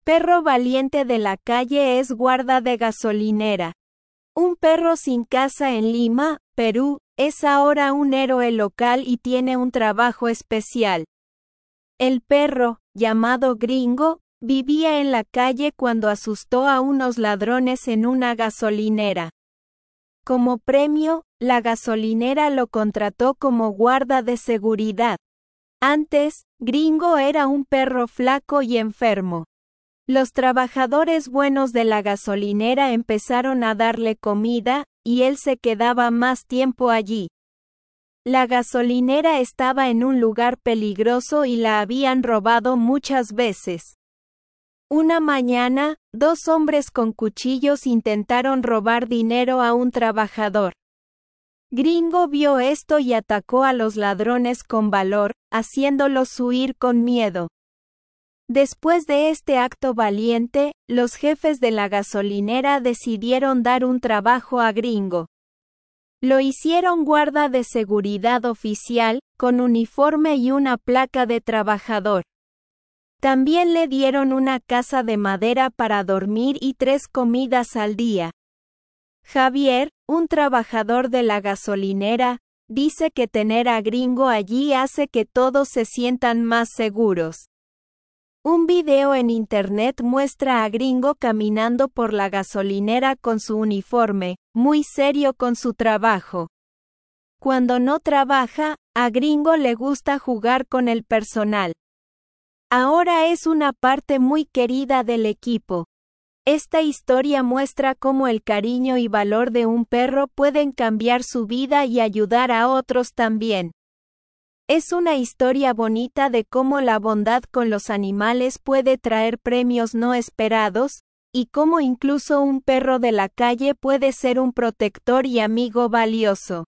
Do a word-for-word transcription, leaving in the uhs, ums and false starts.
Perro valiente de la calle es guarda de gasolinera. Un perro sin casa en Lima, Perú, es ahora un héroe local y tiene un trabajo especial. El perro, llamado Gringo, vivía en la calle cuando asustó a unos ladrones en una gasolinera. Como premio, la gasolinera lo contrató como guarda de seguridad. Antes, Gringo era un perro flaco y enfermo. Los trabajadores buenos de la gasolinera empezaron a darle comida, y él se quedaba más tiempo allí. La gasolinera estaba en un lugar peligroso y la habían robado muchas veces. Una mañana, dos hombres con cuchillos intentaron robar dinero a un trabajador. Gringo vio esto y atacó a los ladrones con valor, haciéndolos huir con miedo. Después de este acto valiente, los jefes de la gasolinera decidieron dar un trabajo a Gringo. Lo hicieron guarda de seguridad oficial, con uniforme y una placa de trabajador. También le dieron una casa de madera para dormir y tres comidas al día. Javier, un trabajador de la gasolinera, dice que tener a Gringo allí hace que todos se sientan más seguros. Un video en internet muestra a Gringo caminando por la gasolinera con su uniforme, muy serio con su trabajo. Cuando no trabaja, a Gringo le gusta jugar con el personal. Ahora es una parte muy querida del equipo. Esta historia muestra cómo el cariño y valor de un perro pueden cambiar su vida y ayudar a otros también. Es una historia bonita de cómo la bondad con los animales puede traer premios no esperados, y cómo incluso un perro de la calle puede ser un protector y amigo valioso.